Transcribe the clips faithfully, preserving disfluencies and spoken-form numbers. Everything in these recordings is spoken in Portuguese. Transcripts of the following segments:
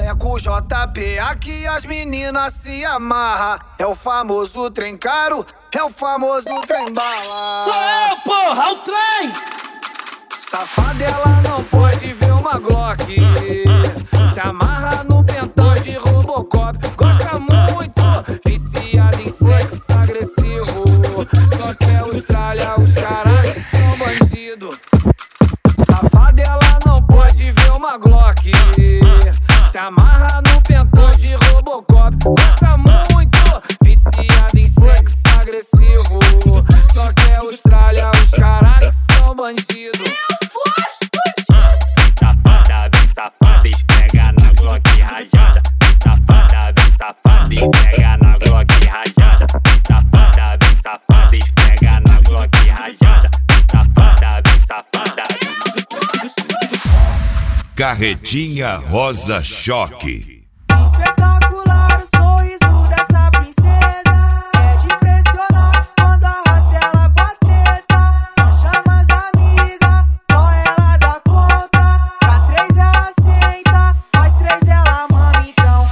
É com o J P aqui as meninas se amarra. É o famoso trem caro, é o famoso trem bala. Sou eu, porra, o trem! Safada, ela não pode ver uma Glock. Se amarra no pentão de Robocop. Gosta muito, viciada em sexo agressivo. Só quer Austrália, os caras são bandido. Safada, ela não pode ver uma Glock. Se amarra no pentão de Robocop. Gosta muito, viciada em sexo agressivo. Só quer Austrália, os caras são bandido. Safada, bem safada, esfrega na Glock rajada. Bem safada, bem safada, esfrega na Glock rajada. Bem safada, bem safada, esfrega na Glock rajada. Bem safada, bem safada. Carretinha Rosa Choque. Espetacular o sorriso dessa princesa. É de impressionar quando arrasta ela pra treta. Não chama as amigas, só ela dá conta. Pra três ela senta, mais três ela mama então.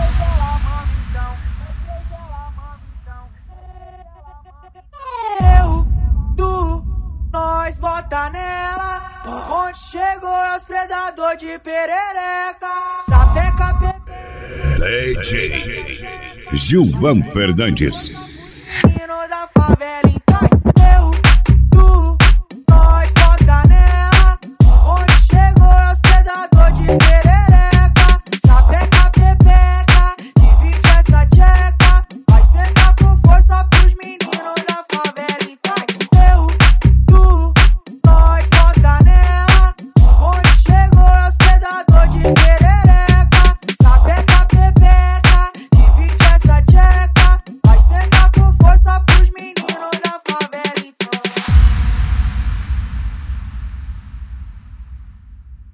Eu, tu, nós bota nela. Onde chegou é os predador de perereca. Sapeca, pepe. D J Gilvan Fernandes. Menino da favela.